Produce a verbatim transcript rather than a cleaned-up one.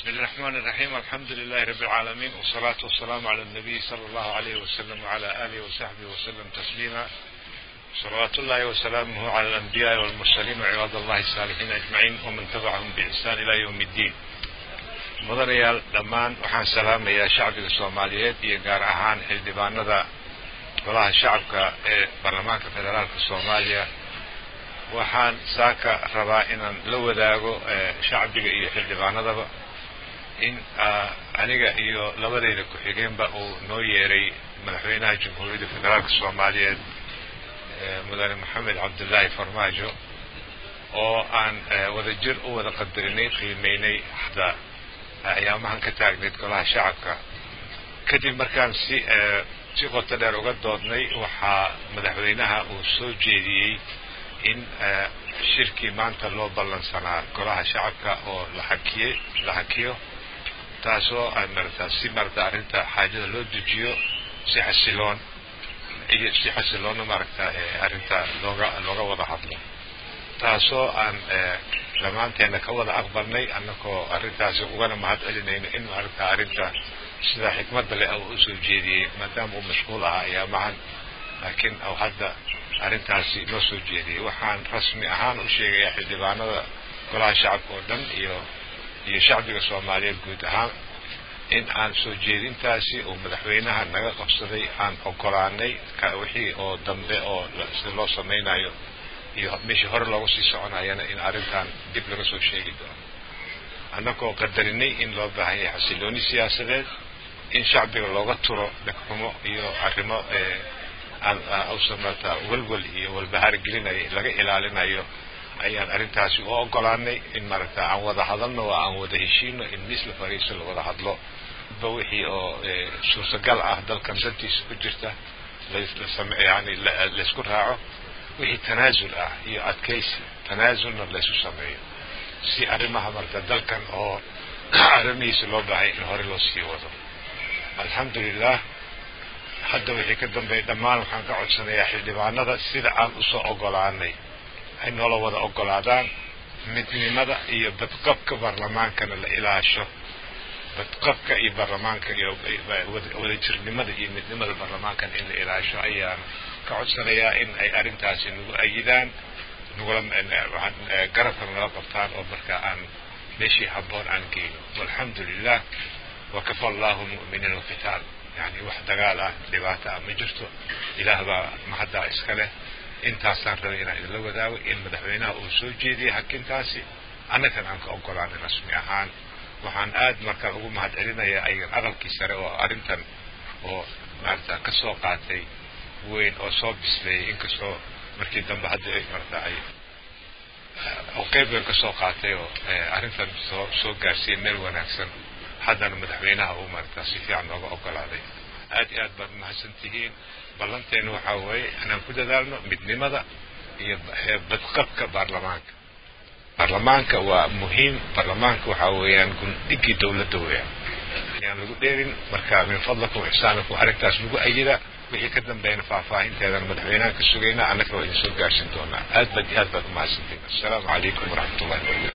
بسم الله الرحمن الرحيم. الحمد لله رب العالمين، والصلاة والسلام على النبي صلى الله عليه وسلم وعلى آله وصحبه وسلم تسليما. صلوات الله وسلامه على الأنبياء والمرسلين وعباد الله الصالحين أجمعين ومن تبعهم بإحسان إلى يوم الدين. مدنيال دمان وحان سلام يا شعب الصوماليات يقار أهان حلدبان والله شعبك برلمانك فدرالك الصوماليا waxaan saaka rabaa inaan la wadaago shacbiga iyo xildhibaanadaba in aniga iyo labadayda ku xigeenba uu noo yeeray madaxweynaha jamhuuriyadda federaalka Soomaaliyeed mudane Maxamed Cabdullaahi Farmaajo oo aan wadajir u wada qadarinay qiimeynay hada ayaamahan ka taagneed golaha shacabka kadib markaan si si qoto dheer uga doodnay waxaa madaxweynaha uu soo jeediyay in shirkii maanta loo ballansanaa golaha shacabka oo la xakiyay la xakiyo taasoo ay martaa si marta arrinta xaajada loo dejiyo si xasiloon iyo si xasiloon marta arrinta looga looga wada hadlo taasoo aan lamaanteena ka wada aqbalnay annagoo arrintaasi ugana mahad celinayno in marta arrinta sida xikmadda leh oo soo jeediyay maadaama uu mashquul ahaa ayaamahan laakiin oo hadda arrintaasi loo soo jeediyay waxaan rasmi ahaan u sheegayaa xildhibaanada golaha shacabka oo dhan iyo iyo shacbiga Soomaaliyeed guud ahaan in aan soo jeedintaasi oo madaxweynaha naga qabsaday aan ogolaanay ka wixii oo dambe oo si loo sameeyo iyo meeshii hore loogu sii soconayana in arrintan dib laga soo sheegi doono annagoo qadarinay in loo baahan yahay xasilooni siyaasadeed in shacbiga looga turo dhaqamo iyo arrimo أو سمعت والول هي والبحر جلنا لقى إلالنا أيان أرنتاسي أو قلاني إن مرتا عن وضع هذلنا وعن وضع هشين إن مثل فريس الوضع هذلو بوحي أو سورس قال أهدل كم سنتي سجرته لسمع يعني لسكرها وهي تنازل أه هي أتكيس تنازل ليس سمعي سي أرمها مرتا دل كان أو أرمي سلوبها إن هرلوسي وضع الحمد لله hadda wixii ka dambeeyay dhamaan waxaan ka codsanayaa xildhibaanada sida aan u soo ogolaanay ay nolo wada ogolaadaan midnimada iyo badqabka baarlamaankana la ilaasho badqabka iyo baarlamaanka iyo wada jirnimada iyo midnimada baarlamaankan in la ilaasho ayaan ka codsanayaa in ay arrintaasi nagu ayidaan nugula garabka nala qabtaan oo marka aan meeshii habboon aan geeyo walxamdulilah wakafa allahu mu'miniina alqitaal يعني واحد قال دبعته مجرته إله با ما حدا إسكاله إنت أصلا رأينا إذا لو داوي إن مدحوينا وسوجي دي حكين تاسي أنا كان عنك أقول عن الرسمي أهان وحن آد مركز أقول ما حد علينا يا أي أغل كسره وأرنتن ومرتا كسوقاتي وين أو صوب بسلي إنك سو مركز دم بحد مرتا أي أو كيف كسوقاتي وأرنتن سو سو قاسي ميل ونكسن حدا مدحوينها أو مرتا سيفي عن نوغا أقل عليه آدي آد بعد ما حسنتهين بلانتين وحاوي أنا كده دالنا مدنمدا هي بدقبك بارلمانك بارلمانك ومهم بارلمانك وحاوي نكون ديكي دولة دوية يعني نقول ديرين مركا من فضلكم وإحسانكم وحركتاس نقول أيضا وحي كدن بين فافاين تيدا مدحوينها كسوغينا عنك وإنسو قاشن دونا آد بدي آد بعد ما حسنتهين السلام عليكم ورحمة الله وبركاته.